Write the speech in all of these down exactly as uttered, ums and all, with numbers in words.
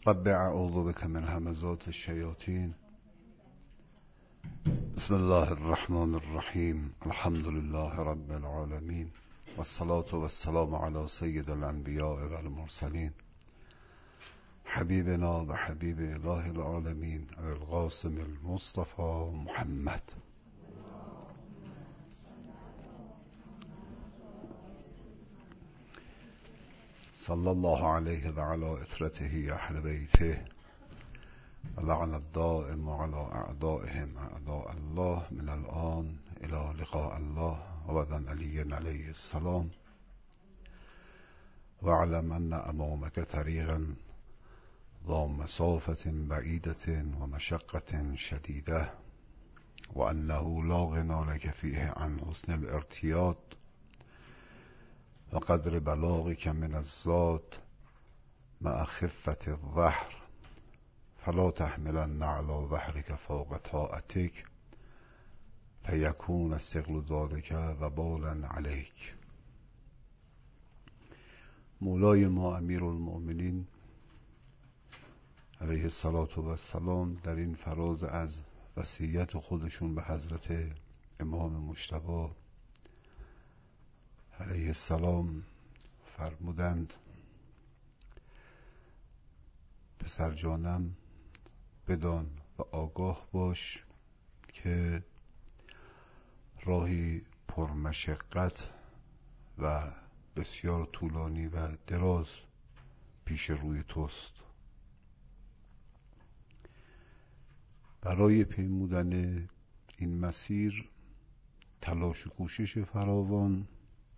رب اعوذ بك من همزات الشیاطین. بسم الله الرحمن الرحیم. الحمد لله رب العالمین والصلاة والسلام على سید الانبیاء والمرسلین حبیبنا و حبیب اله العالمین القاسم المصطفى محمد. صلی الله علیه و علی اطرته اهل بیته و لعن الدائم علی اعدائهم اعداء الله من الان الى لقاء الله و بعد علی علیه السلام. و علم ان امامک طریقا ذا مسافة بعیدة و مشقة شدیده و انه لا غنی لک فیه عن حسن الارتیاد و قدر بلاغک من الذات مع خفة الظهر فلا تحملن على ظهرك فوق طاعتك فیکون ثقل ذلك وبالا علیک. مولای ما امیرالمؤمنین علیه الصلاة و السلام در این فراز از وصیت خودشون به حضرت امام مجتبی علیه السلام فرمودند: پسر جانم بدان و آگاه باش که راهی پرمشقت و بسیار طولانی و دراز پیش روی توست. برای پیمودن این مسیر تلاش و کوشش فراوان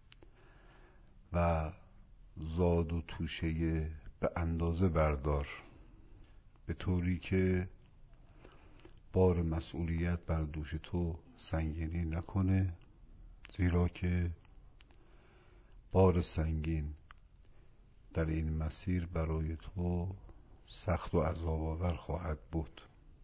و زاد و توشه به اندازه بردار، به طوری که بار مسئولیت بر دوش تو سنگینی نکنه، زیرا که بار سنگین در این مسیر برای تو سخت و عذاب آور خواهد بود.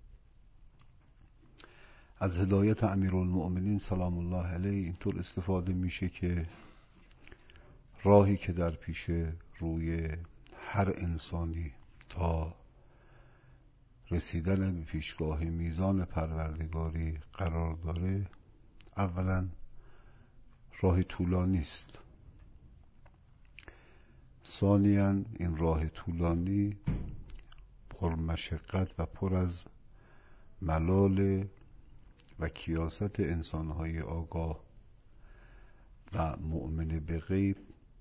از هدایت امیرالمؤمنین سلام الله علیه اینطور استفاده میشه که راهی که در پیش روی هر انسانی تا رسیدن به پیشگاه میزان پروردگاری قرار داره، اولا راه طولانی است، ثانیاً این راه طولانی پر مشقت و پر از ملال و کیاست انسانهای آگاه و مؤمن به غیب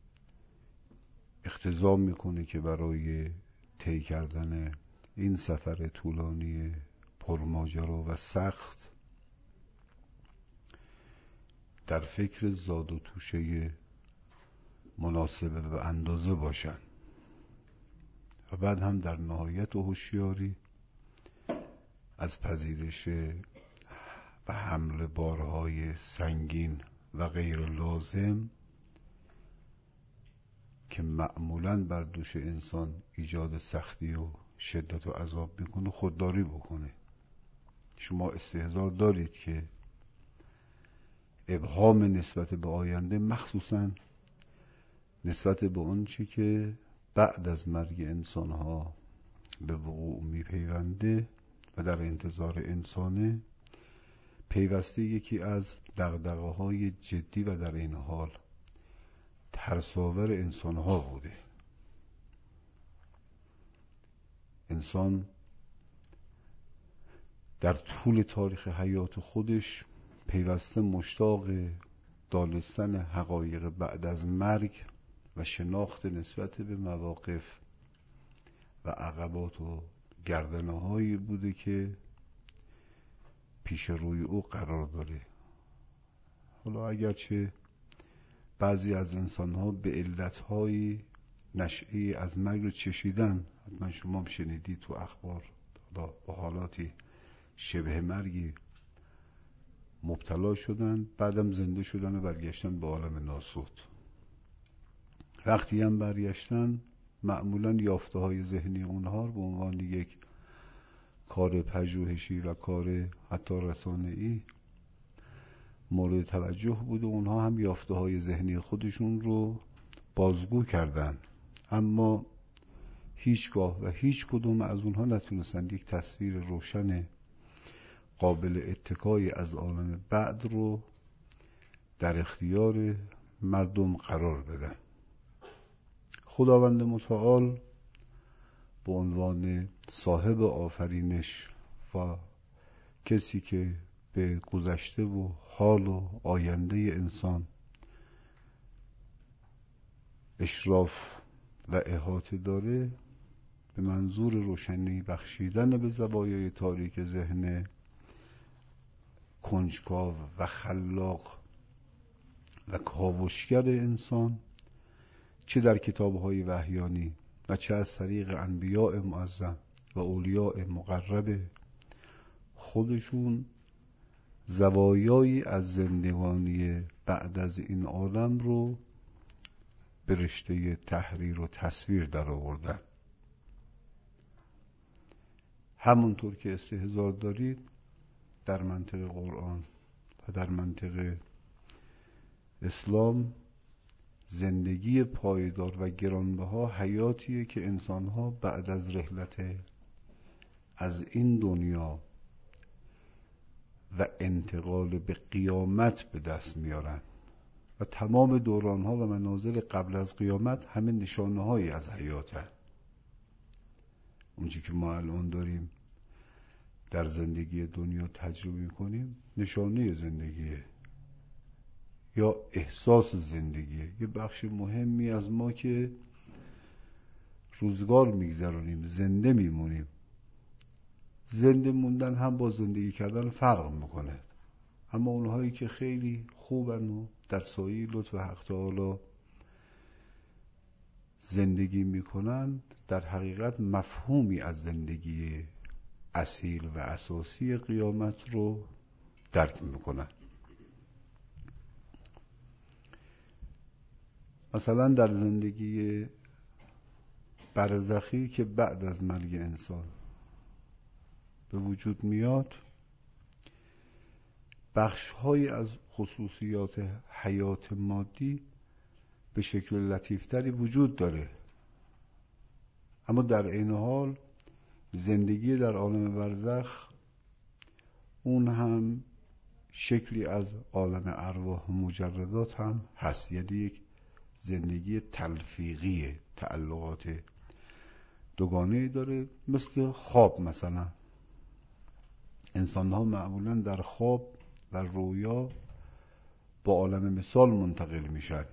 اقتضا میکنه که برای طی کردن این سفر طولانی پرماجرا و سخت در فکر زاد و توشه مناسبه و اندازه باشن و بعد هم در نهایت و هوشیاری از پذیرش و حمل بارهای سنگین و غیر لازم که معمولاً بر دوش انسان ایجاد سختی و شدت و عذاب میکنه خودداری بکنه. شما استحضار دارید که ابهام نسبت به آینده، مخصوصاً نسبت به اون چی که بعد از مرگ انسانها به وقوع میپیونده و در انتظار انسانه، پیوسته یکی از دغدغه‌های جدی و در این حال ترساور انسانها بوده. انسان در طول تاریخ حیات خودش پیوسته مشتاق دانستن حقایق بعد از مرگ و شناخت نسبت به مواقف و عقبات و گردنه‌هایی بوده که پیش روی او قرار داره. حالا اگرچه بعضی از انسان‌ها به علت‌های نشئی از مرگ رو چشیدن، حتما شما هم شنیدید تو اخبار، با حالاتی شبه مرگی مبتلا شدن، بعدم زنده شدن و برگشتن به عالم ناسوت. وقتی هم برگشتن معمولاً یافته‌های ذهنی اونها رو به عنوان یک کار پژوهشی و کار حتی رسانه‌ای مورد توجه بود و اونها هم یافته‌های ذهنی خودشون رو بازگو کردن، اما هیچگاه و هیچ کدوم از اونها نتونستند یک تصویر روشن قابل اتکای از عالم بعد رو در اختیار مردم قرار بدن. خداوند متعال به عنوان صاحب آفرینش و کسی که به گذشته و حال و آینده انسان اشراف و احاطه داره، به منظور روشنی بخشیدن به زوایای تاریک ذهن کنجکاو و خلاق و کاوشگر انسان، چه در کتاب‌های وحیانی و چه از طریق انبیاء معظم و اولیاء مقرب خودشون، زوایایی از زندگانی بعد از این عالم رو به رشته تحریر و تصویر در آوردن. همونطور که استحضار دارید در منطق قرآن و در منطق اسلام، زندگی پایدار و گرانبها حیاتیه که انسانها بعد از رحلت از این دنیا و انتقال به قیامت به دست میارن و تمام دورانها و منازل قبل از قیامت همه نشانه هایی از حیاتن. اونچه که ما الان داریم در زندگی دنیا تجربه میکنیم نشانه زندگیه یا احساس زندگیه. یه بخش مهمی از ما که روزگار میگذرونیم، زنده میمونیم. زنده موندن هم با زندگی کردن فرق میکنه، اما اونهایی که خیلی خوبن و در سایه لطف حق تعالی زندگی میکنن در حقیقت مفهومی از زندگی اصیل و اساسی قیامت رو درک میکنن. مثلا در زندگی برزخی که بعد از مرگ انسان به وجود میاد، بخش‌هایی از خصوصیات حیات مادی به شکل لطیفتری وجود داره، اما در عین حال زندگی در عالم برزخ اون هم شکلی از عالم ارواح مجردات هم هست، یعنی یک زندگی تلفیقی، تعلقات دوگانه‌ای داره. مثل خواب مثلا، انسان ها معمولا در خواب و رویا با عالم مثال منتقل میشن.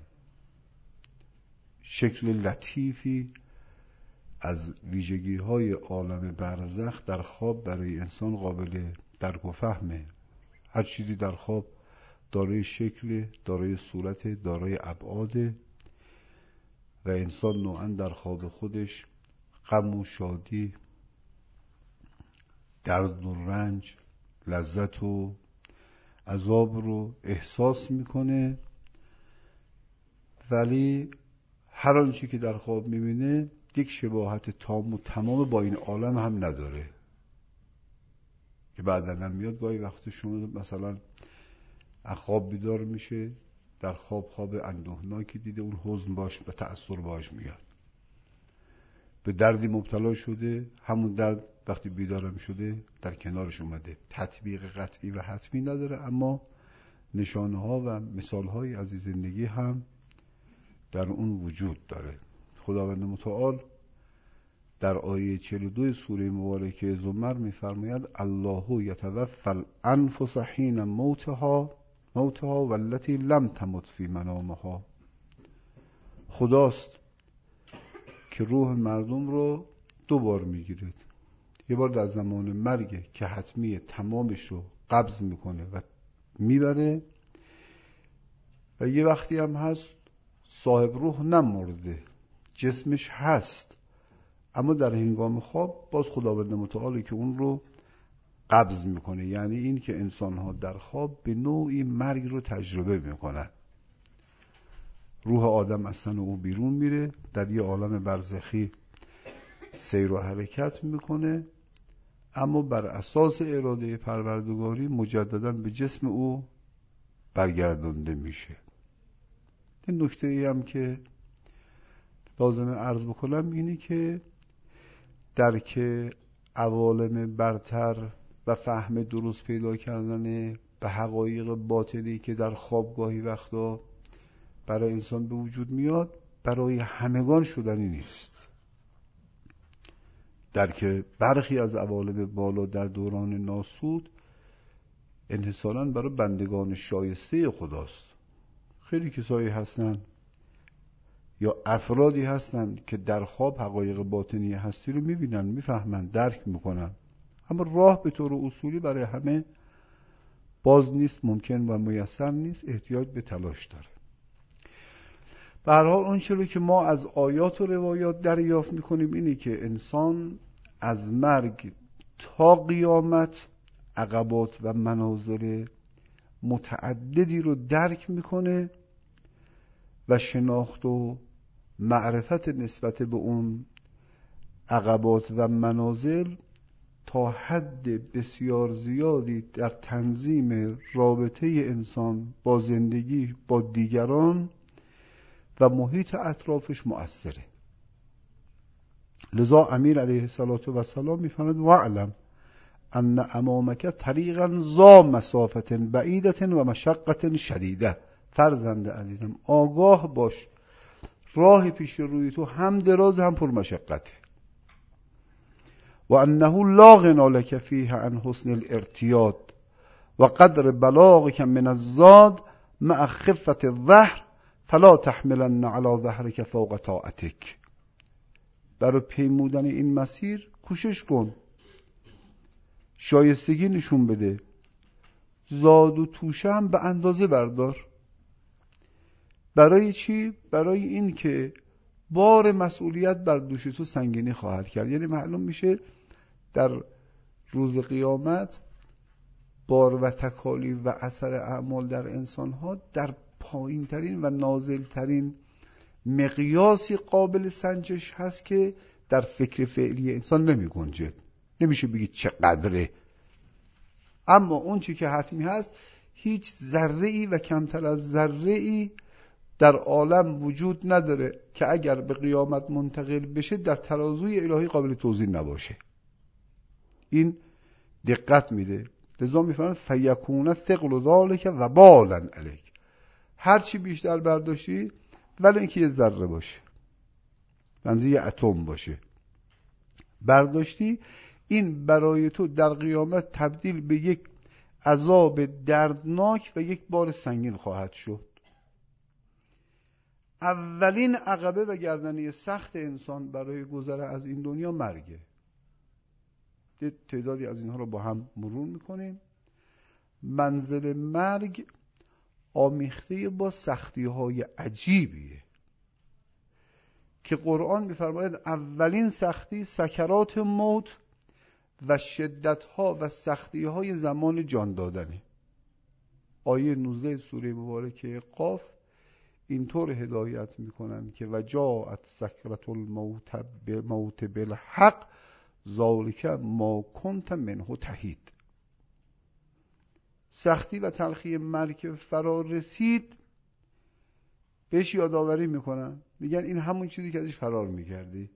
شکل لطیفی از ویژگی های عالم برزخ در خواب برای انسان قابل درک و فهمه. هر چیزی در خواب دارای شکل، دارای صورت، دارای ابعاد و انسان نوعاً در خواب خودش غم و شادی، درد و رنج، لذت و عذاب رو احساس میکنه، ولی هر آنچه که در خواب میبینه یک شباهت تام و تمام با این عالم هم نداره که بعداً هم میاد. گاهی وقت شما مثلا از خواب بیدار میشه، در خواب خواب اندوهناکی دیده، اون حزن باش و تأثیر باش میاد، به دردی مبتلا شده، همون درد وقتی بیدارم شده در کنارش اومده. تطبیق قطعی و حتمی نداره، اما نشانه ها و مثال های از زندگی هم در اون وجود داره. خداوند متعال در آیه چهل و دو سوره مبارکه زمر میفرماید: الله یتوفی الانفس حین موتها موتها والتی لم تمت فی منامها. خداست که روح مردم رو دو بار میگیره، یه بار در زمان مرگ که حتمی تمامش رو قبض میکنه و میبره، و یه وقتی هم هست صاحب روح نمرده، جسمش هست، اما در هنگام خواب باز خداوند متعالی که اون رو قبض میکنه. یعنی این که انسان ها در خواب به نوعی مرگ رو تجربه میکنن. روح آدم از تن او بیرون میره، در یه عالم برزخی سیر و حرکت میکنه، اما بر اساس اراده پروردگاری مجددا به جسم او برگردانده میشه. این نکته ای هم که لازمه عرض بکنم اینه که درک عوالم برتر و فهم درست پیدا کردن به حقایق باطنی که در خواب گاهی وقتا برای انسان به وجود میاد برای همگان شدنی نیست. درک برخی از عوالم بالا در دوران ناسود انحصاراً برای بندگان شایسته خداست. خیلی کسایی هستن یا افرادی هستن که در خواب حقایق باطنی هستی رو میبینن، میفهمن، درک میکنن، اما راه به طور اصولی برای همه باز نیست، ممکن و میسر نیست، احتیاج به تلاش داره. به هر حال اون چیزی که ما از آیات و روایات دریافت میکنیم اینه که انسان از مرگ تا قیامت عقبات و منازل متعددی رو درک میکنه و شناخت و معرفت نسبت به اون عقبات و منازل تا حد بسیار زیادی در تنظیم رابطه انسان با زندگی با دیگران و محیط اطرافش مؤثره. لذا امیر علیه السلام میفرماید واعلم ان امامک طریقا ذا مسافت بعیدة و مشقة شدیده. فرزند عزیزم آگاه باش، راه پیش روی تو هم دراز هم پر مشقته. و انه لا غنی لک فیه عن حسن الارتیاد و قدر بلاغک من الزاد مع خفة الظهر فلا تحملن علی ظهرک فوق طاقتک. برای پیمودن این مسیر کوشش کن، شایستگی نشون بده، زاد و توشه هم به اندازه بردار. برای چی؟ برای این که بار مسئولیت بر دوش تو سنگینی خواهد کرد. یعنی معلوم میشه در روز قیامت بار و تکالیف و اثر اعمال در انسانها در پایین ترین و نازل ترین مقیاسی قابل سنجش هست که در فکر فعلی انسان نمی گنجه. نمیشه بگید چقدره، اما اون چی که حتمی هست هیچ ذره‌ای و کمتر از ذره‌ای در عالم وجود نداره که اگر به قیامت منتقل بشه در ترازوی الهی قابل توزیع نباشه. این دقت میده. لذا میفرماید فیکون ثقل ذلک وبالا علیک. هر چی بیشتر برداشتی ولی اینکه یه ذره باشه، بنزه یه اتم باشه برداشتی، این برای تو در قیامت تبدیل به یک عذاب دردناک و یک بار سنگین خواهد شد. اولین عقبه و گردنه سخت انسان برای گذر از این دنیا مرگه. تعدادی از اینها رو با هم مرور میکنیم. منزل مرگ آمیخته با سختی های عجیبیه که قرآن میفرماید اولین سختی سکرات موت و شدت ها و سختی های زمان جان دادنه. آیه نوزده سوره مبارکه قاف اینطور هدایت میکنن که و جاءت سکرت الموت موت بالحق ذالک ما کنت منه تحید. سختی و تلخی مرگ فرا رسید بهش یادآوری میکنن، میگن این همون چیزی که ازش فرار میکردی.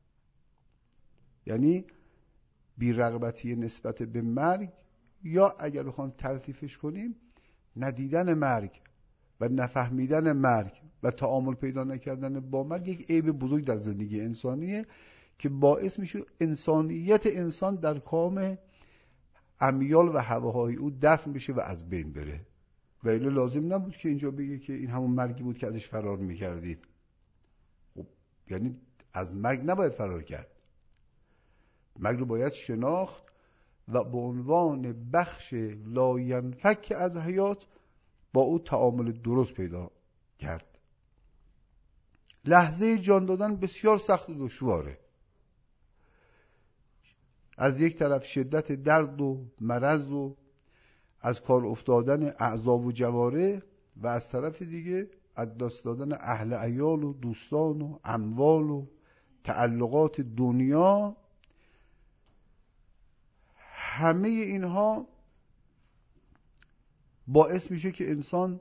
یعنی بی‌رغبتی نسبت به مرگ، یا اگر بخوام تلطیفش کنیم ندیدن مرگ و نفهمیدن مرگ و تعامل پیدا نکردن با مرگ یک عیب بزرگ در زندگی انسانیه که باعث میشه انسانیت انسان در کام امیال و هواهای او دفن بشه و از بین بره. و الا لازم نبود که اینجا بگه که این همون مرگی بود که ازش فرار میکردید. خب یعنی از مرگ نباید فرار کرد، مرگ رو باید شناخت و به عنوان بخش لاینفک از حیات با او تعامل درست پیدا کرد. لحظه جان دادن بسیار سخت و دشواره. از یک طرف شدت درد و مرض و از کار افتادن اعضا و جواره، و از طرف دیگه از دست دادن اهل عیال و دوستان و اموال و تعلقات دنیا. همه اینها باعث میشه که انسان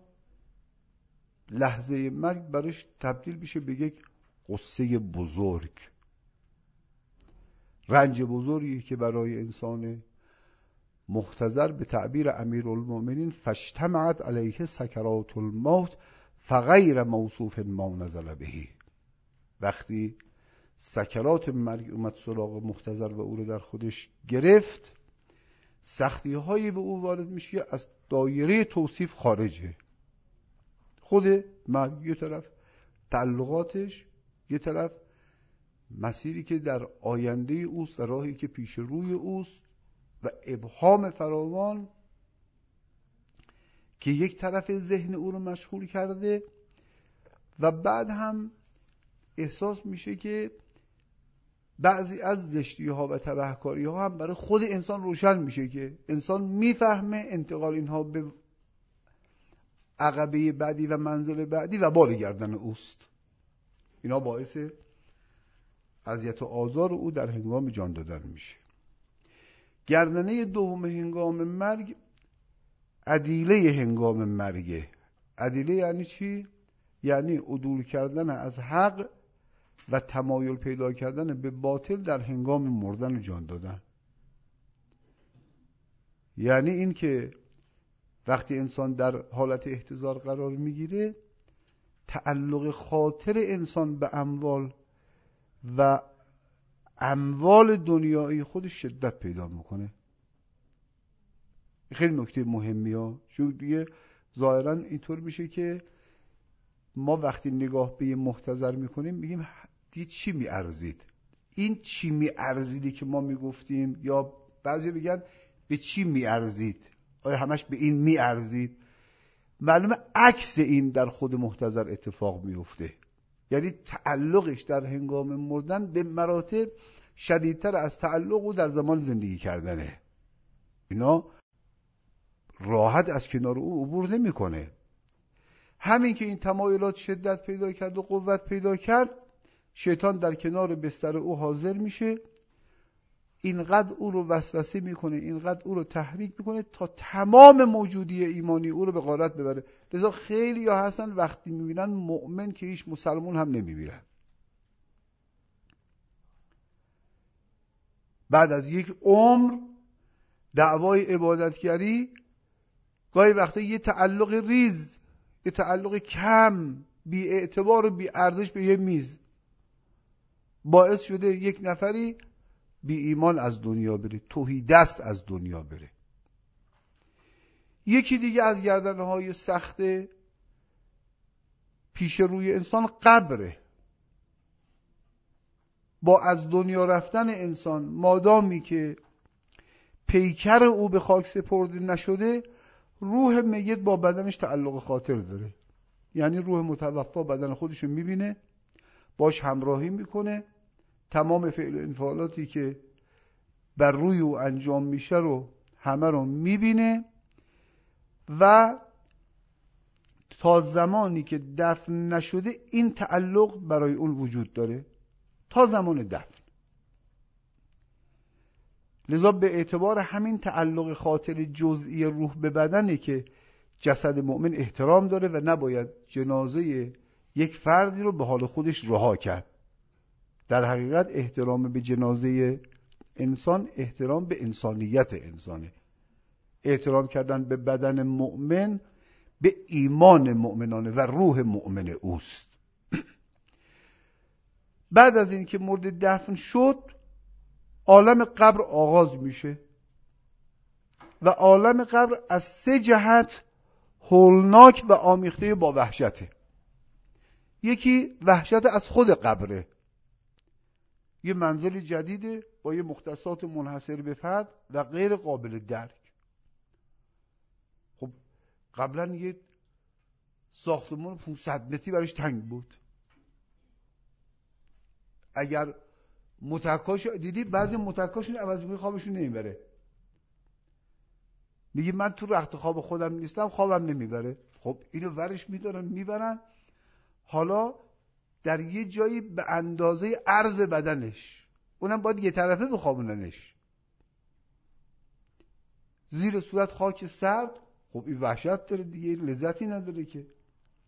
لحظه مرگ برش تبدیل بشه به یک قصه بزرگ. رنج بزرگی که برای انسان محتضر به تعبیر امیرالمؤمنین فاجتمعت علیه سکرات الموت فغیر موصوف ما نزل بهی، وقتی سکرات مرگ اومد سراغ محتضر و او رو در خودش گرفت، سختی هایی به او وارد میشه از دایره توصیف خارجه. خود مرگ یه طرف تعلقاتش، یه طرف مسیری که در آینده اوست و راهی که پیش روی اوست و ابهام فراوان که یک طرف ذهن او رو مشغول کرده و بعد هم احساس میشه که بعضی از زشتی ها و تبهکاری ها هم برای خود انسان روشن میشه که انسان میفهمه انتقال اینها به عقبه بعدی و منزل بعدی و بال گردن اوست. اینا باعث اذیت و آزار او در هنگام جان دادن میشه. گردنه دوم هنگام مرگ عدیله هنگام مرگه. عدیله یعنی چی؟ یعنی عدول کردن از حق و تمایل پیدا کردن به باطل در هنگام مردن و جان دادن. یعنی این که وقتی انسان در حالت احتضار قرار میگیره، تعلق خاطر انسان به اموال و اموال دنیایی خودش شدت پیدا میکنه. خیلی نکته مهمی ها، چون دیگه ظاهرا اینطور میشه که ما وقتی نگاه به یه محتضر میکنیم میگیم دیگه چی میارزید؟ این چی میارزیدی که ما میگفتیم، یا بعضی بگن به چی میارزید؟ آیا همش به این میارزید؟ معلومه عکس این در خود محتضر اتفاق میفته. یعنی تعلقش در هنگام مردن به مراتب شدیدتر از تعلق او در زمان زندگی کردنه. اینا راحت از کنار او عبور نمیکنه. همین که این تمایلات شدت پیدا کرد و قوت پیدا کرد، شیطان در کنار بستر او حاضر میشه، اینقدر او رو وسوسه میکنه، اینقدر او رو تحریک میکنه تا تمام موجودی ایمانی او رو به غارت ببره. لذا خیلی ها هستن وقتی میبینن مؤمن که هیچ مسلمون هم نمیبینن. بعد از یک عمر دعوای عبادتگری، گاهی وقتا یه تعلق ریز، یه تعلق کم، بی اعتبار و بی ارزش به یه میز باعث شده یک نفری بی ایمان از دنیا بره، تهیدست از دنیا بره. یکی دیگه از گردنهای سخت پیش روی انسان قبره. با از دنیا رفتن انسان، مادامی که پیکر او به خاک سپرده نشده، روح میت با بدنش تعلق خاطر داره. یعنی روح متوفا بدن خودشو میبینه، باش همراهی میکنه، تمام فعل و انفعالاتی که بر روی او انجام میشه رو همه رو میبینه و تا زمانی که دفن نشده این تعلق برای اون وجود داره، تا زمان دفن. لذا به اعتبار همین تعلق خاطر جزئی روح به بدنه که جسد مؤمن احترام داره و نباید جنازه یک فردی رو به حال خودش رها کرد. در حقیقت احترام به جنازه انسان احترام به انسانیت انسانه. احترام کردن به بدن مؤمن به ایمان مؤمنانه و روح مؤمن اوست. بعد از این که مرد دفن شد، عالم قبر آغاز میشه و عالم قبر از سه جهت هولناک و آمیخته با وحشته. یکی وحشت از خود قبره، یه منزل جدیده با یه مختصات منحصر به فرد و غیر قابل درک. خب قبلا یه ساختمان پانصد متری برش تنگ بود. اگر متکاش دیدی، بعضی متکاشون عوض میکنه خوابشون نمیبره. میگه من تو رخت خواب خودم نیستم، خوابم نمیبره. خب اینو ورش میدارن میبرن، حالا در یه جایی به اندازه عرض بدنش، اونم باید یه طرفه بخوابوننش، زیر صورت خاک سرد. خب این وحشت داره دیگه، لذتی نداره که.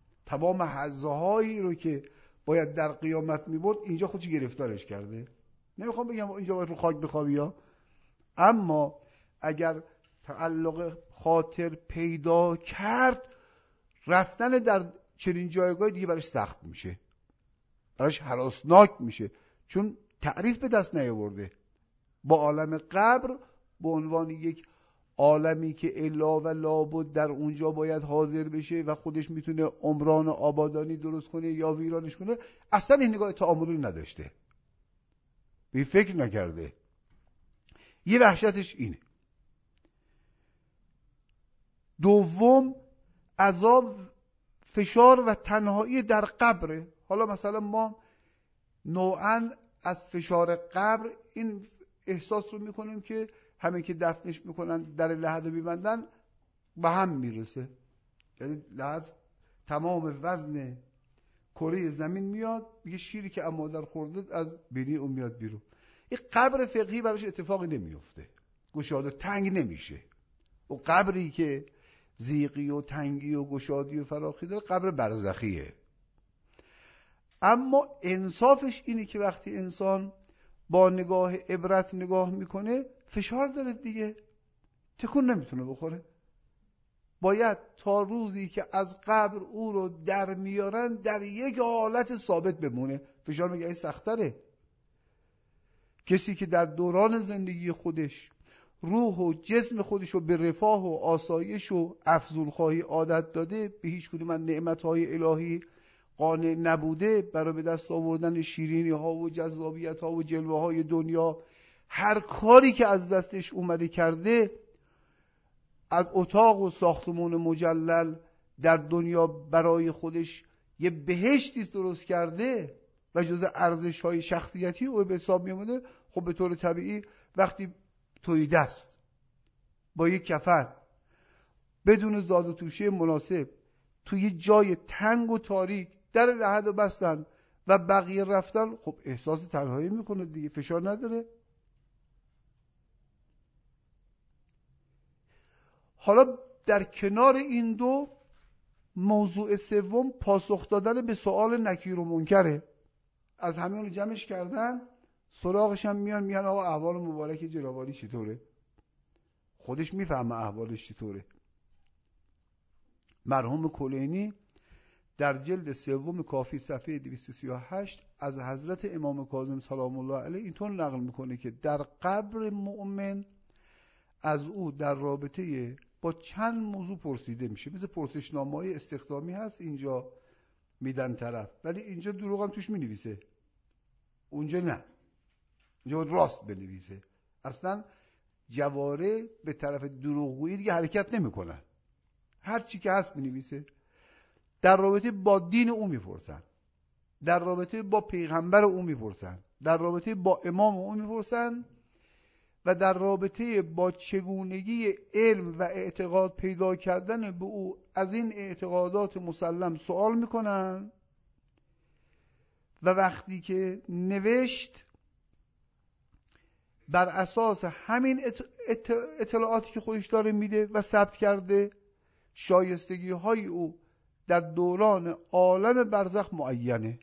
تمام حظهایی رو که باید در قیامت میبرد اینجا خودش گرفتارش کرده. نمیخوام بگم اینجا باید رو خاک بخوابی ها، اما اگر تعلق خاطر پیدا کرد، رفتن در چنین جایگاه دیگه براش سخت میشه، براش هراسناک میشه، چون تعریف به دست نیاورده. با عالم قبر به عنوان یک عالمی که الا و لابد در اونجا باید حاضر بشه و خودش میتونه عمران و آبادانی درست کنه یا ویرانش کنه، اصلا این نگاه تعاملی نداشته، به فکر نکرده. یه وحشتش اینه. دوم، عذاب، فشار و تنهایی در قبره. حالا مثلا ما نوعاً از فشار قبر این احساس رو میکنیم که همه که دفنش میکنن در لحد رو میبندن به هم میرسه، یعنی لحد تمام وزن کره زمین میاد، یه شیری که اما در خورده از بینی اون میاد بیرون. این قبر فقهی براش اتفاقی نمیفته، گشاد و تنگ نمیشه. و قبری که زیقی و تنگی و گشادی و فراخی داره قبر برزخیه. اما انصافش اینه که وقتی انسان با نگاه عبرت نگاه میکنه، فشار داره دیگه، تکون نمیتونه بخوره. باید تا روزی که از قبر او رو در میارن در یک حالت ثابت بمونه. فشار میگه این سختره. کسی که در دوران زندگی خودش روح و جسم خودش رو به رفاه و آسایش و افضل خواهی عادت داده، به هیچ کدوم از نعمت‌های الهی قانع نبوده، برای به دست آوردن شیرینی ها و جذابیت ها و جلوه های دنیا هر کاری که از دستش اومده کرده، از اتاق و ساختمان مجلل در دنیا برای خودش یه بهشتی درست کرده و جزء ارزش های شخصیتی او به حساب میامده. خب به طور طبیعی وقتی توی دست با یک کفن بدون زاد و توشه مناسب توی جای تنگ و تاریک در لحد رو بستن و بقیه رفتن، خب احساس تنهایی میکنه دیگه، فشار نداره. حالا در کنار این دو، موضوع سوم پاسخ دادن به سوال نکیر و منکره. از همه اون جمعش کردن، سراغش هم میان میان آقا احوال مبارک جلاولی چطوره؟ خودش میفهمه احوالش چطوره. مرحوم کلینی در جلد سوم کافی صفحه دویست و سی و هشت از حضرت امام کاظم سلام الله علیه اینطور نقل میکنه که در قبر مؤمن از او در رابطه با چند موضوع پرسیده میشه. مثل پرسشنامه‌های استخدامی هست اینجا میدن طرف، ولی اینجا دروغ هم توش مینویسه، اونجا نه، اونجا راست بنویسه. اصلا جواره به طرف دروغگویی دیگه حرکت نمیکنن، هر چی که هست مینویسه. در رابطه با دین او میپرسن، در رابطه با پیغمبر او میپرسن، در رابطه با امام او میپرسن و در رابطه با چگونگی علم و اعتقاد پیدا کردن به او از این اعتقادات مسلم سوال میکنن و وقتی که نوشت بر اساس همین اطلاعاتی که خودش داره میده و ثبت کرده، شایستگی های او در دوران عالم برزخ معینه.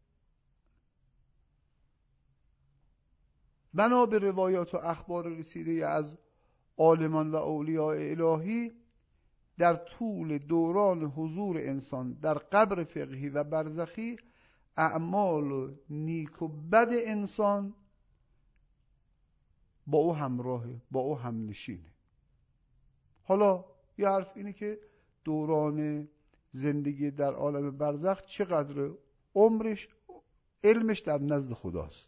بنا به روایات و اخبار رسیده از عالمان و اولیاء الهی، در طول دوران حضور انسان در قبر فقهی و برزخی، اعمال و نیک و بد انسان با او همراهه، با او هم نشینه. حالا یه حرف اینه که دوران زندگی در عالم برزخ چقدر عمرش، علمش در نزد خداست.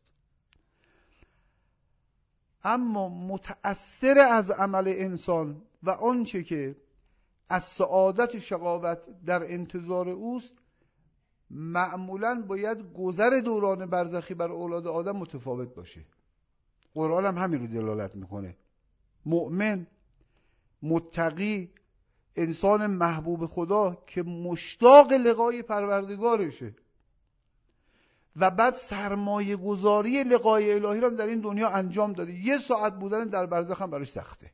اما متأثر از عمل انسان و آنچه که از سعادت شقاوت در انتظار اوست، معمولاً باید گذر دوران برزخی بر اولاد آدم متفاوت باشه. قرآن هم همین رو دلالت میکنه. مؤمن، متقی، انسان محبوب خدا که مشتاق لقای پروردگارشه و بعد سرمایه گذاری لقای الهی رو در این دنیا انجام داده، یه ساعت بودن در برزخ هم براش سخته،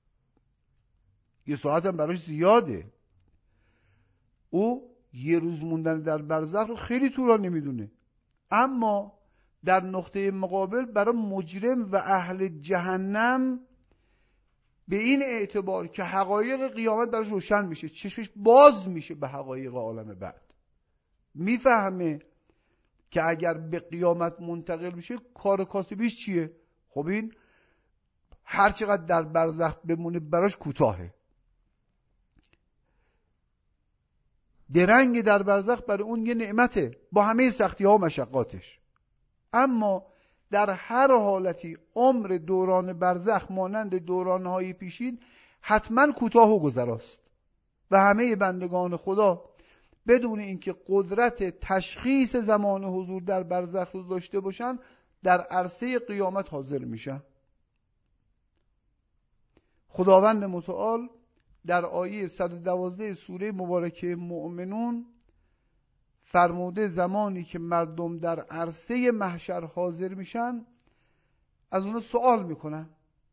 یه ساعت هم براش زیاده. او یه روز موندن در برزخ رو خیلی طولانی نمیدونه، اما در نقطه مقابل برای مجرم و اهل جهنم به این اعتبار که حقایق قیامت براش روشن میشه، چشمش باز میشه به حقایق عالم بعد، میفهمه که اگر به قیامت منتقل میشه کار کاسبیش چیه. خب این هر چقدر در برزخ بمونه براش کوتاهه. درنگ در برزخ برای اون یه نعمته با همه سختی ها و مشقاتش. اما در هر حالتی عمر دوران برزخ مانند دورانهای پیشین حتما کوتاه و گذراست و همه بندگان خدا بدون اینکه قدرت تشخیص زمان حضور در برزخ رو داشته باشن در عرصه قیامت حاضر میشن. خداوند متعال در آیه صد و دوازده سوره مبارکه مؤمنون فرموده زمانی که مردم در عرصه محشر حاضر میشن از اونها سوال میکنن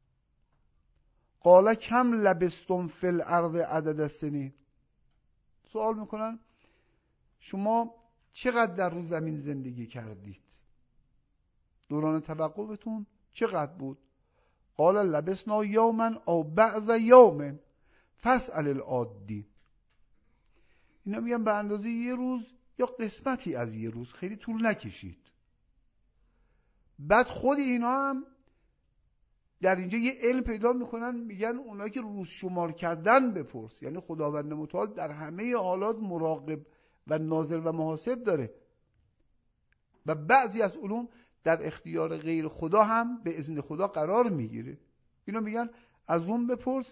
قال کم لبستم فی الارض عدد السنین، سوال میکنن شما چقدر در رو زمین زندگی کردید، دوران توقفتون چقدر بود؟ قال لبسنا یوما او بعض یوم فاسأل العادین. اینا میگن به اندازه یه روز یا قسمتی از یه روز، خیلی طول نکشید. بعد خود اینا هم در اینجا یه علم پیدا میکنن، میگن اونایی که روز شمار کردن بپرس، یعنی خداوند متعال در همه حالات مراقب و ناظر و محاسب داره و بعضی از علوم در اختیار غیر خدا هم به اذن خدا قرار میگیره. اینا میگن از اون بپرس.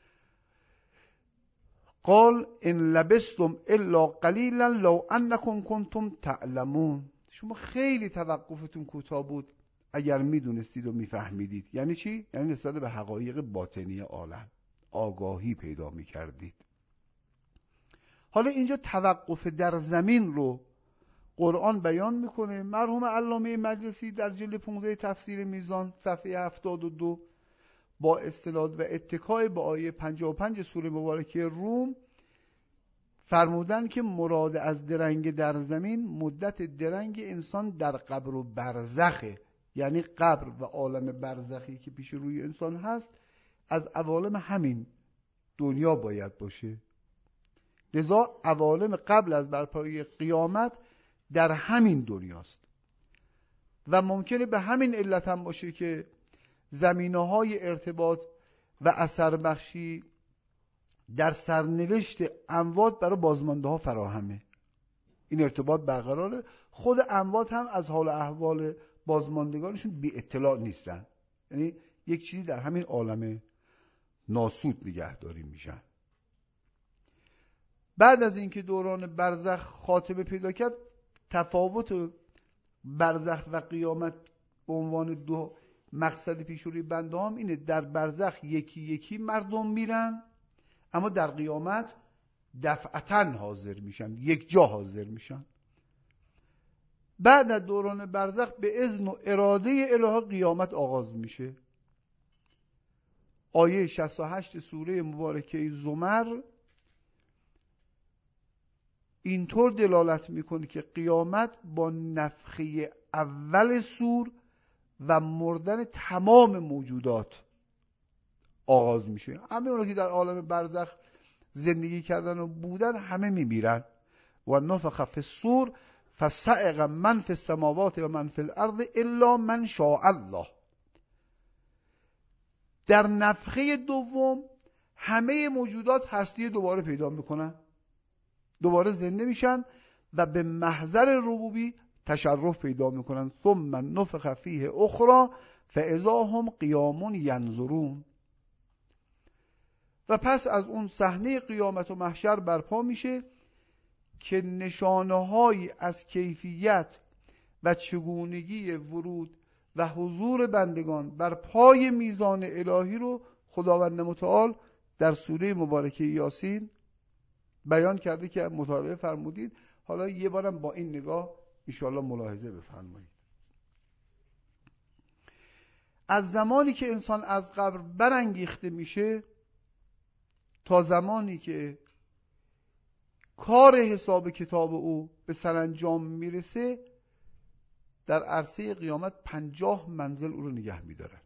قال ان لبستم الا قلیلا لو انکم کنتم تعلمون، شما خیلی توقفتون کوتاه بود اگر میدونستید و میفهمیدید. یعنی چی؟ یعنی نسبت به حقایق باطنی عالم آگاهی پیدا میکردید. حالا اینجا توقف در زمین رو قرآن بیان میکنه. مرحوم علامه مجلسی در جلد پانزده تفسیر میزان صفحه هفتاد و دو با استناد و اتکای به آیه پنجاه و پنج سوره مبارکه روم فرمودن که مراد از درنگ در زمین مدت درنگ انسان در قبر و برزخه. یعنی قبر و عالم برزخی که پیش روی انسان هست از عوالم همین دنیا باید باشه، لذا عوالم قبل از برپایی قیامت در همین دنیاست و ممکنه به همین علت هم باشه که زمینه‌های ارتباط و اثر بخشی در سرنوشت اموات برای بازمانده ها فراهمه. این ارتباط برقراره. خود اموات هم از حال احوال بازماندگانشون بی اطلاع نیستن، یعنی یک چیزی در همین عالم ناسود نگهداری میشن. بعد از اینکه دوران برزخ خاتمه پیدا کرد، تفاوت برزخ و قیامت به عنوان دو مقصد پیش روی بنده هم اینه: در برزخ یکی یکی مردم میرن، اما در قیامت دفعتاً حاضر میشن، یک جا حاضر میشن. بعد از دوران برزخ به اذن و اراده الهی قیامت آغاز میشه. آیه شصت و هشت سوره مبارکه زمر اینطور دلالت میکنه که قیامت با نفخه اول سور و مردن تمام موجودات آغاز میشه. همه اونا که در عالم برزخ زندگی کردن و بودن همه میمیرن. و نفخ فی الصور فصعق من فی السماوات و من فی الارض الا من شاء الله. در نفخه دوم همه موجودات هستی دوباره پیدا میکنن، دوباره زنده میشن و به محضر ربوبی تشرف پیدا میکنن. ثم نفخ فیه اخرى فاذا هم قیام ینظرون. و پس از اون صحنه قیامت و محشر برپا میشه که نشانه‌هایی از کیفیت و چگونگی ورود و حضور بندگان بر پای میزان الهی رو خداوند متعال در سوره مبارکه یاسین بیان کرده که مطالعه فرمودید. حالا یه بارم با این نگاه انشاءالله ملاحظه بفرمایید. از زمانی که انسان از قبر برانگیخته میشه تا زمانی که کار حساب کتاب او به سرانجام میرسه در عرصه قیامت پنجاه منزل او رو نگه می‌دارن.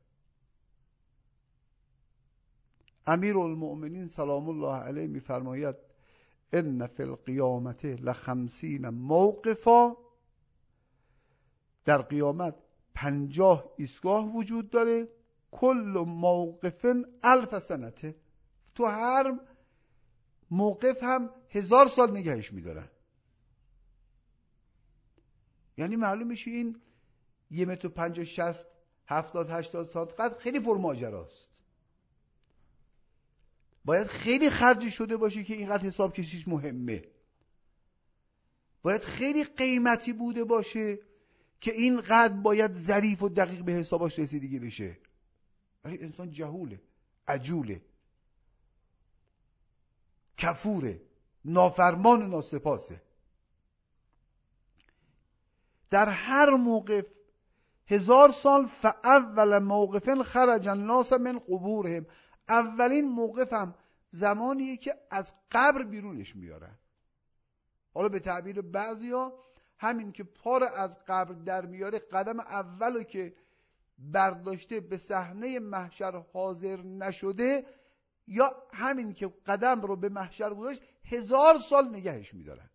امیرالمؤمنین سلام الله علیه می‌فرماید ان فی القیامت لخمسین موقفا، در قیامت پنجاه ایستگاه وجود داره، کل موقف الف سنته، تو هر موقف هم هزار سال نگهش می‌دارن. یعنی معلوم میشه این یه متر و پنجاه شصت هفتاد هشتاد سانتی قد خیلی پرماجراست. باید خیلی خرجی شده باشه که اینقدر حساب کشیش مهمه. باید خیلی قیمتی بوده باشه که اینقدر باید ظریف و دقیق به حسابش رسیدگی بشه. ولی انسان جهوله، عجوله، کفوره، نافرمان و ناسپاسه. در هر موقف هزار سال فاول موقف خرج الناس من قبورهم، اولین موقفم زمانیه که از قبر بیرونش میارن. حالا به تعبیر بعضیا همین که پا از قبر در میاره، قدم اولو که برداشته به صحنه محشر حاضر نشده، یا همین که قدم رو به محشر گذاشت هزار سال نگهش میدارن.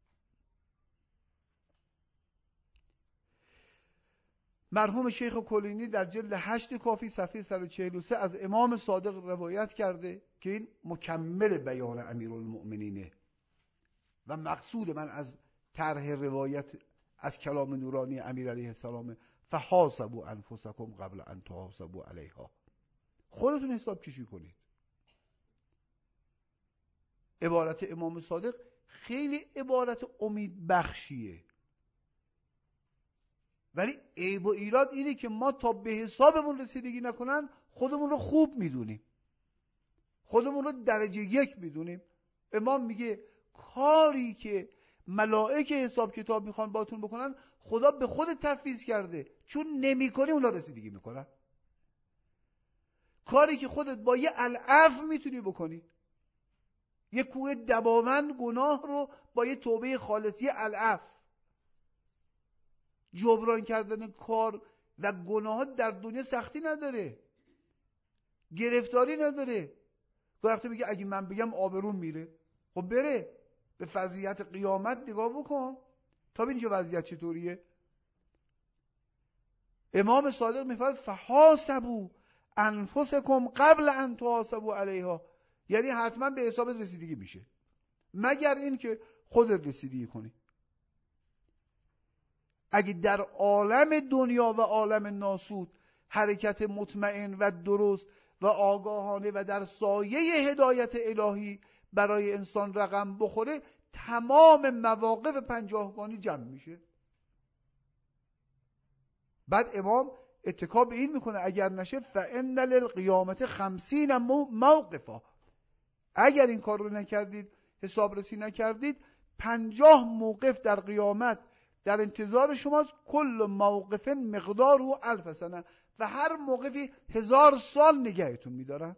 مرحوم شیخ کلینی در جلد هشت کافی صفحه صد و چهل و سه از امام صادق روایت کرده که این مکمل بیان امیرالمؤمنینه و مقصود من از طرح روایت از کلام نورانی امیر علیه السلام فحاسبوا انفسکم قبل ان تحاسبوا علیها. خودتون حساب کشی کنید. عبارت امام صادق خیلی عبارت امید بخشیه، ولی عیب و ایراد اینه که ما تا به حسابمون رسیدگی نکنن خودمون رو خوب میدونیم، خودمون رو درجه یک میدونیم. امام میگه کاری که ملائکه حساب کتاب میخوان باتون بکنن خدا به خود تفویض کرده، چون نمیکنی اونا رسیدگی میکنن. کاری که خودت با یه العفو میتونی بکنی، یه کوه دباوند گناه رو با یه توبه خالصی العفو جبران کردن کار و گناهات در دنیا سختی نداره، گرفتاری نداره. وقتی میگه اگه من بگم آبروم میره، خب بره، به فضیحت قیامت نگاه بکن تا ببین اینجا وضعیت چطوریه. امام صادق میفرماید فحاسبوا انفسکم قبل ان تحاسبوا علیها، یعنی حتما به حساب رسیدگی میشه، مگر این که خودت رسیدگی کنی. اگه در عالم دنیا و عالم ناسود حرکت مطمئن و درست و آگاهانه و در سایه هدایت الهی برای انسان رقم بخوره، تمام مواقف پنجاهگانی جمع میشه. بعد امام اتکا به این میکنه اگر نشه فإن للقیامت خمسین موقفا، اگر این کار رو نکردید، حسابرسی نکردید، پنجاه موقف در قیامت در انتظار شماست، کل موقف مقدار و الف سنه، و هر موقفی هزار سال نگهتون میدارن.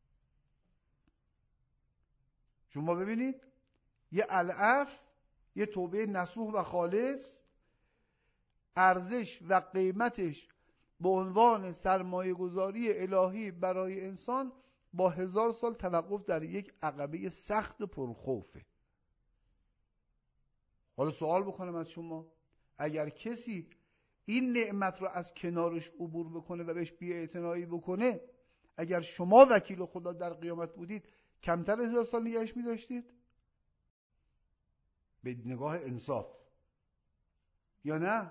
شما ببینید یه العفو، یه توبه نصوح و خالص، ارزش و قیمتش به عنوان سرمایه گذاری الهی برای انسان با هزار سال توقف در یک عقبه سخت و پرخوفه. حالا سوال بکنم از شما، اگر کسی این نعمت رو از کنارش عبور بکنه و بهش بی‌اعتنایی بکنه، اگر شما وکیل خدا در قیامت بودید کمتر هزار سال نگهش می‌داشتید؟ به نگاه انصاف یا نه؟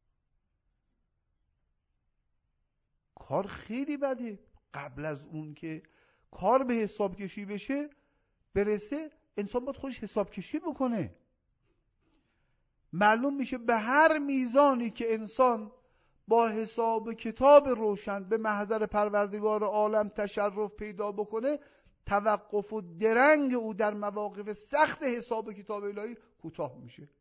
کار خیلی بده. قبل از اون که کار به حساب کشی بشه برسه، انسان باید خودش حساب کشی بکنه. معلوم میشه به هر میزانی که انسان با حساب کتاب روشن به محضر پروردگار عالم تشرف پیدا بکنه، توقف و درنگ او در مواقف سخت حساب کتاب الهی کوتاه میشه.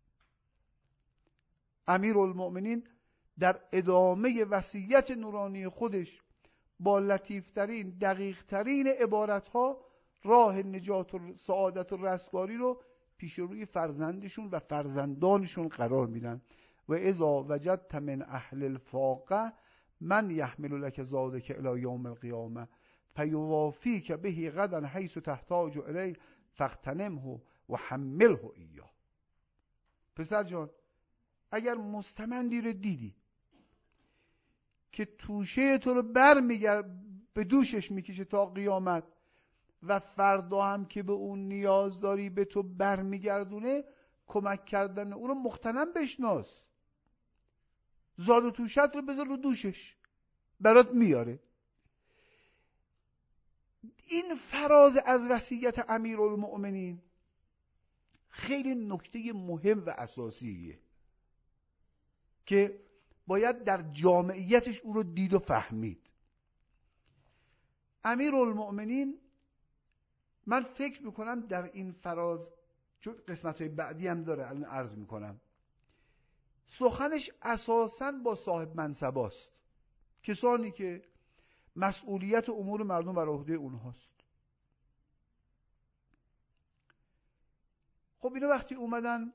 امیرالمؤمنین در ادامه وصیت نورانی خودش با لطیفترین دقیقترین عبارتها راه نجات و سعادت و رستگاری رو پیش روی فرزندشون و فرزندانشون قرار میدن و اذا وجدت من اهل الفاقه من یحمل لك زادک الی یوم القیامه فیوافیک به غدا حیث تحتاج الیه فاغتنمه و حمله ایاه. پسر جان، اگر مستمندی رو دیدی که توشه تو رو بر میگرد به دوشش میکشه تا قیامت و فردا هم که به اون نیاز داری به تو بر میگردونه، کمک کردن اون رو مغتنم بشناس. زاد و توشت رو بذار رو دوشش، برات میاره. این فراز از وصیت امیرالمؤمنین خیلی نکته مهم و اساسیه که باید در جامعیتش اون رو دید و فهمید. امیرالمؤمنین، من فکر میکنم در این فراز، چون قسمت‌های بعدی هم داره الان عرض میکنم، سخنش اساساً با صاحب منصباست، کسانی که مسئولیت امور مردم بر عهده اونهاست. خب اینا وقتی اومدن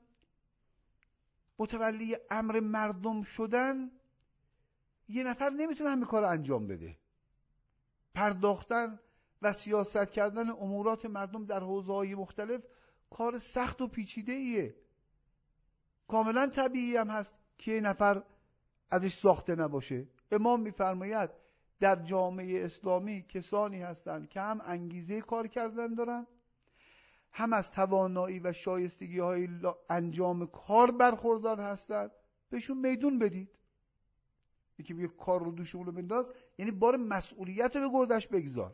متولی امر مردم شدن، یه نفر نمیتونه همه کار انجام بده. پرداختن و سیاست کردن امورات مردم در حوزه‌های مختلف کار سخت و پیچیده‌ایه. کاملا طبیعی هم هست که یه نفر ازش ساخته نباشه. امام میفرماید در جامعه اسلامی کسانی هستند که هم انگیزه کار کردن دارن، هم از توانایی و شایستگی های انجام کار برخوردار هستند، بهشون میدون بدید. یکی میگه کار رو دوش اونو بنداز، یعنی بار مسئولیت رو به گردش بگذار،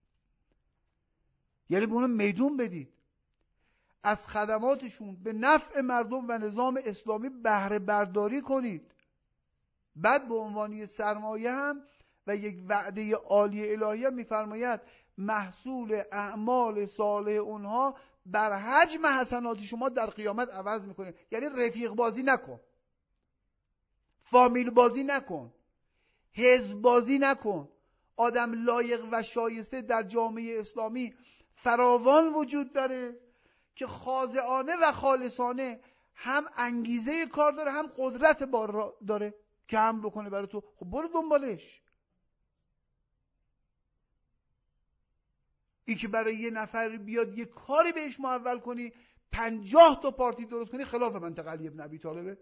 یعنی به اونو میدون بدید. از خدماتشون به نفع مردم و نظام اسلامی بهره برداری کنید. بعد به عنوان سرمایه هم و یک وعده عالی الهی هم میفرماید محصول اعمال صالح اونها بر حجم حسنات شما در قیامت عوض میکنه. یعنی رفیق بازی نکن، فامیل بازی نکن، حزب بازی نکن. آدم لایق و شایسته در جامعه اسلامی فراوان وجود داره که خاضعانه و خالصانه هم انگیزه کار داره، هم قدرت بار داره که هم بکنه برای تو. خب برو دنبالش. این که برای یه نفر بیاد یه کاری بهش محول کنی، پنجاه تا پارتی درست کنی، خلاف منطق علی ابن ابی طالبه.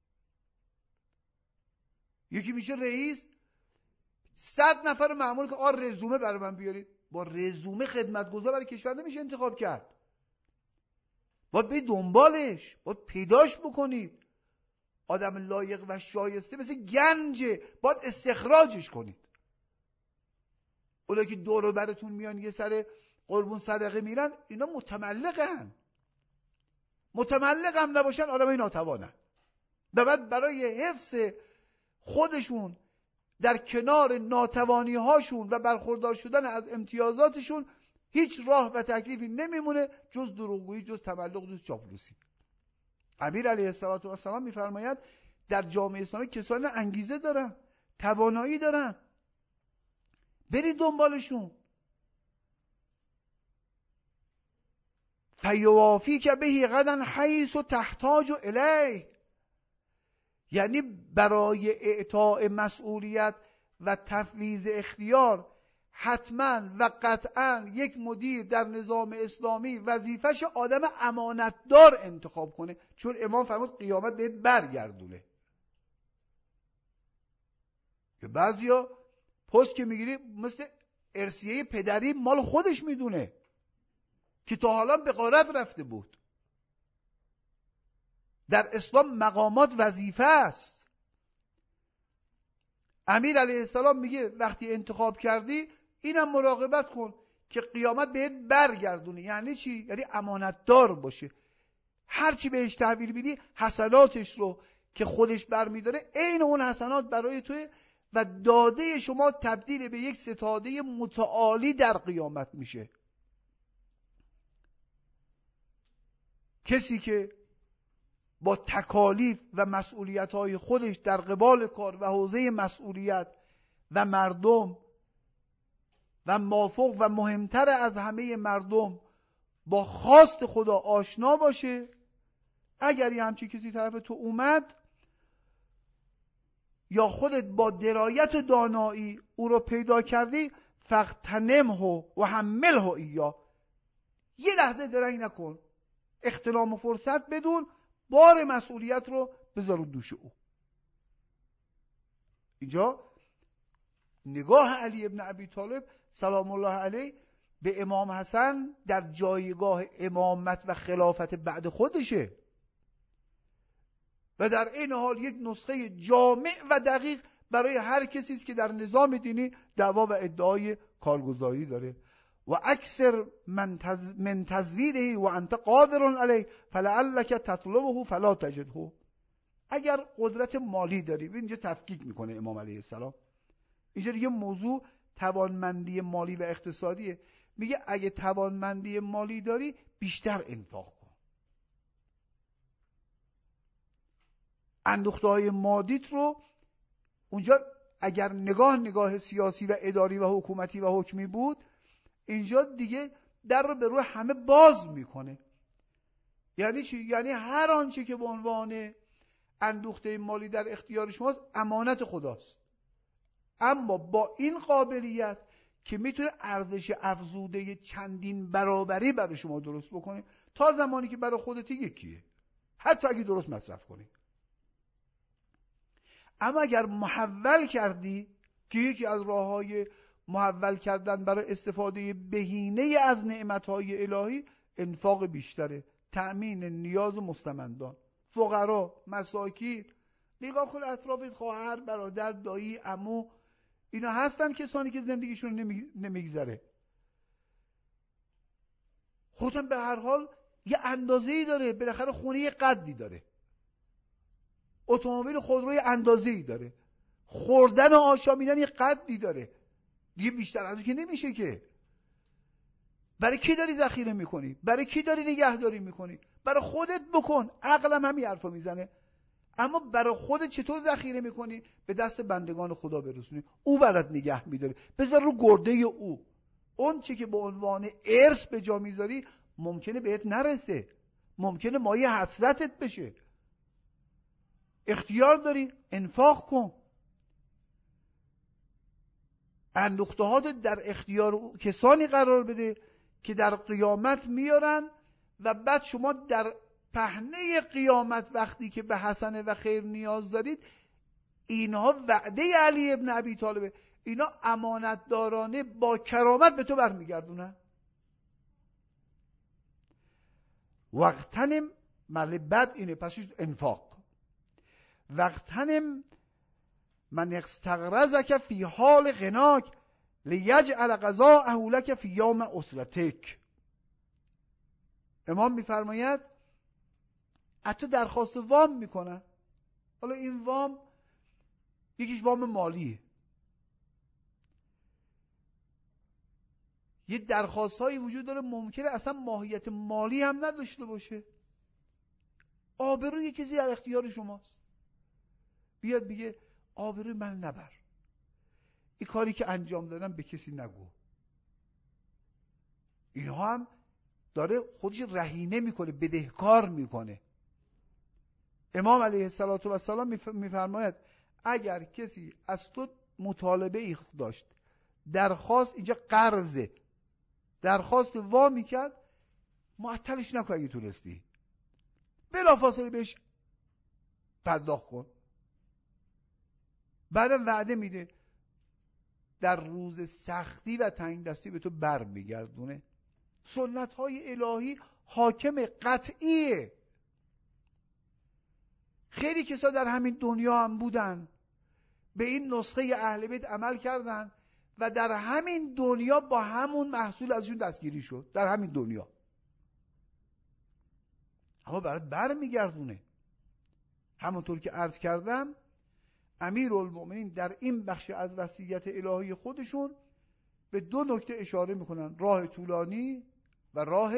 یکی میشه رئیس، صد نفر مأمور که آ رزومه برای من بیارید. با رزومه خدمتگزار برای کشور نمیشه انتخاب کرد. باید به دنبالش، باید پیداش بکنید. آدم لایق و شایسته مثل گنجه، باید استخراجش کنید. اونایی که دور و براتون میان یه سر قربون صدقه میرن، اینا متملقن. متملق هم نباشن آدمای ناتوانن. و بعد برای حفظ خودشون در کنار ناتوانی هاشون و برخوردار شدن از امتیازاتشون هیچ راه و تکلیفی نمیمونه جز دروغگویی، جز تملق، جز چاپلوسی. امیر علیه السلام میفرماید در جامعه اسلامی کسانی انگیزه دارن، توانایی دارن، برید دنبالشون. فیوافیک به غدا حیث تحتاج الیه، یعنی برای اعطاء مسئولیت و تفویض اختیار حتما و قطعا یک مدیر در نظام اسلامی وظیفش آدم امانتدار انتخاب کنه، چون امام فرمود قیامت بهت برگردونه. که بعضیا پست که میگیری مثل ارثیه پدری مال خودش میدونه که تا حالا به غارت رفته بود. در اسلام مقامات وظیفه است. امیر علیه السلام میگه وقتی انتخاب کردی اینم مراقبت کن که قیامت بهت برگردونه. یعنی چی؟ یعنی امانتدار باشه. هرچی بهش تحویل میدی حسناتش رو که خودش برمیداره عین اون حسنات برای توی و داده شما تبدیل به یک ستاده متعالی در قیامت میشه. کسی که با تکالیف و مسئولیت‌های خودش در قبال کار و حوزه مسئولیت و مردم و مافوق و مهمتر از همه مردم با خواست خدا آشنا باشه، اگر یه همچی کسی طرف تو اومد یا خودت با درایت و دانایی او رو پیدا کردی، فاغتنمه و حمله ایاه، یه لحظه درنگ نکن، اغتنام و فرصت بدون، بار مسئولیت رو بذار دوش او. اینجا نگاه علی ابن ابی طالب سلام الله علیه به امام حسن در جایگاه امامت و خلافت بعد خودشه و در این حال یک نسخه جامع و دقیق برای هر کسی است که در نظام دینی دعوا و ادعای کارگزاری داره. و اکثر من تز من تزویده و انت قادر علیه فلعلک تطلبه فلا تجده. اگر قدرت مالی داری، اینجا تفکیک میکنه امام علیه السلام، اینجا دیگه موضوع توانمندی مالی و اقتصادیه، میگه اگه توانمندی مالی داری بیشتر انفاق کن، اندوخته های مادیت رو اونجا اگر نگاه نگاه سیاسی و اداری و حکومتی و حکمی بود، اینجا دیگه در رو به روی همه باز میکنه. یعنی چی؟ یعنی هر آنچه که به عنوان اندوخته مالی در اختیار شماست امانت خداست، اما با این قابلیت که میتونه ارزش افزوده چندین برابری برای شما درست بکنه، تا زمانی که برای خودت یکیه، حتی اگه درست مصرف کنی. اما اگر محول کردی، که یکی از راه‌های محول کردن برای استفاده بهینه از نعمت‌های الهی انفاق بیشتره، تأمین نیاز مستمندان، فقرا، مساکین. نگاه کن اطرافت، خواهر، برادر، دایی، عمو، اینا هستن کسانی که زندگیشون نمی... نمیگذره. خودم به هر حال یه اندازه‌ای داره، بالاخره خونه یه قدی داره، اتومبیل خودروی اندازه‌ای داره، خوردن و آشامیدن یه قدی داره، دیگه بیشتر از اون که نمیشه که. برای کی داری ذخیره میکنی؟ برای کی داری نگهداری میکنی؟ برای خودت بکن. عقلم همین حرفا میزنه. اما برای خودت چطور ذخیره میکنی؟ به دست بندگان خدا برسونی، او برات نگه میداره، بذار رو گرده او. اون چی که به عنوان ارث به جا میذاری ممکنه بهت نرسه، ممکنه مایه حسرتت بشه. اختیار داری، انفاق کن. اندوخته‌هات در اختیار کسانی قرار بده که در قیامت میارن و بعد شما در پهنه قیامت وقتی که به حسنه و خیر نیاز دارید، اینها وعده علی ابن ابی طالبه، اینا امانتدارانه با کرامت به تو برمیگردونن. وقتنم مال بد اینه، پس انفاق. وقتنم من استغرزک فی حال غناک لیجعل قضاءه لک فی یوم اسرتک. امام میفرماید حتی درخواست وام میکنن. حالا این وام یکیش وام مالیه، یه درخواست هایی وجود داره ممکنه اصلا ماهیت مالی هم نداشته باشه. آبروی کسی در اختیار شماست، بیاد بگه آبروی من نبر، این کاری که انجام دادم به کسی نگو. اینها هم داره خودش رهینه میکنه، بدهکار میکنه. امام علیه السلام میفرماید اگر کسی از تو مطالبه ای داشت، درخواست، اینجا قرضه، درخواست وامی کرد، معطلش نکن، اگه تونستی بلافاصله بهش پرداخت کن. بعدم وعده میده در روز سختی و تنگ دستی به تو بر میگردونه. سنت های الهی حاکم، قطعیه. خیلی کسا در همین دنیا هم بودن، به این نسخه اهل بیت عمل کردن و در همین دنیا با همون محصول ازشون دستگیری شد، در همین دنیا. اما برات بر میگردونه. همونطور که عرض کردم امیرالمؤمنین در این بخش از وصیت الهی خودشون به دو نکته اشاره میکنن: راه طولانی و راه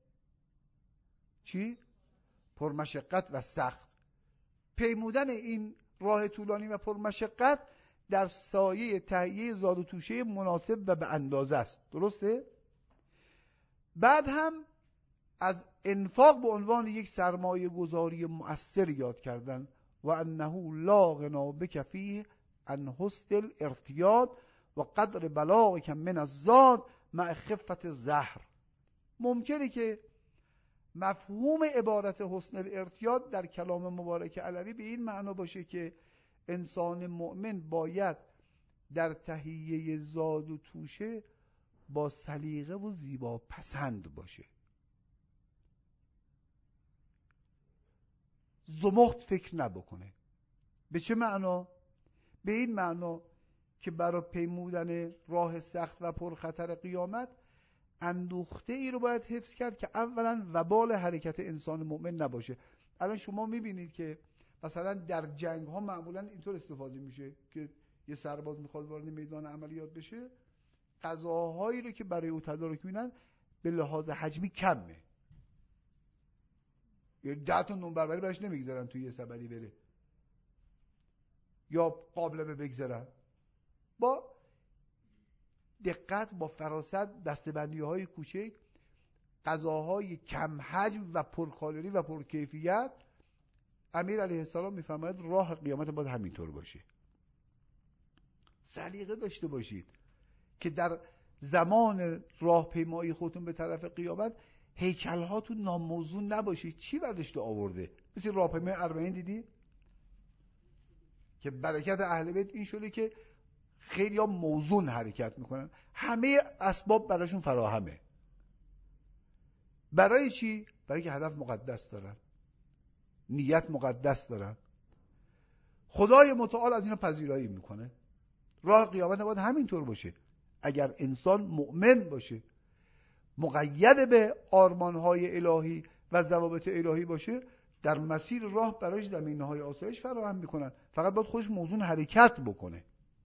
چی؟ پرمشقت و سخت. پیمودن این راه طولانی و پرمشقت در سایه تهیه زاد و توشه مناسب و به اندازه است. درسته؟ بعد هم از انفاق به عنوان یک سرمایه گذاری مؤثر یاد کردن. و انه لا غنا بک فیه عن حسن الارتیاد و قدر بلاغک من الزاد مع خفت الزهر. ممکنه که مفهوم عبارت حسن الارتیاد در کلام مبارک علوی به این معنا باشه که انسان مؤمن باید در تهیه زاد و توشه با سلیقه و زیبا پسند باشه، زمخت فکر نبکنه. به چه معنا؟ به این معنا که برای پیمودن راه سخت و پرخطر قیامت اندوخته ای رو باید حفظ کرد که اولا وبال حرکت انسان مؤمن نباشه. الان شما میبینید که مثلا در جنگ ها معمولا اینطور استفاده میشه که یه سرباز میخواد وارد میدان عملیات بشه، غذاهایی رو که برای او تدارک می‌کنن به لحاظ حجمی کمه، یعنی ده تا نون بربری براش نمیگذارن توی یه سبدی بره یا قابلمه بگذارن. با دقت، با فراست، دسته‌بندی‌های کوچک، غذاهای کم حجم و پرکالری و پرکیفیت. امیر علیه السلام میفرماید راه قیامت باید همینطور باشه. سلیقه داشته باشید که در زمان راهپیمایی خودتون به طرف قیامت هیکل هاتون ناموزون نباشه. چی برداشته آورده؟ مثل راهپیمای اربعین دیدی که برکت اهل بیت این شده که خیلی ها موزون حرکت میکنن، همه اسباب براشون فراهمه. برای چی؟ برای که هدف مقدس دارن، نیت مقدس دارن، خدای متعال از اینا پذیرایی میکنه. راه قیامت باید همینطور باشه. اگر انسان مؤمن باشه، مقید به آرمانهای الهی و ضوابط الهی باشه، در مسیر راه برایش زمینه‌های آسایش فراهم میکنن، فقط باید خودش موزون حرکت بکنه.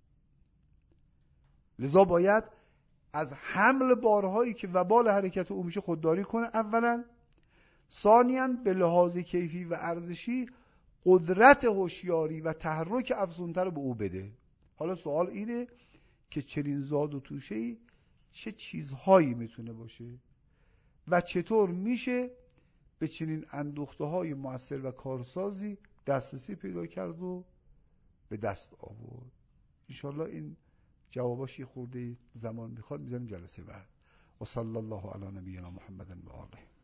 لذا باید از حمل بارهایی که وبال حرکت او میشه خودداری کنه اولا. ثانیاً به لحاظ کیفی و ارزشی قدرت هوشیاری و تحرک افزونتر به او بده. حالا سوال اینه که چنین زاد و توشه‌ای چه چیزهایی میتونه باشه و چطور میشه به چنین اندوخته‌های مؤثر و کارسازی دسترسی پیدا کرد و به دست آورد. انشالله این جواباش یه خورده زمان میخواد، میذاریم جلسه بعد. و صلی الله علی نبینا محمد و آله.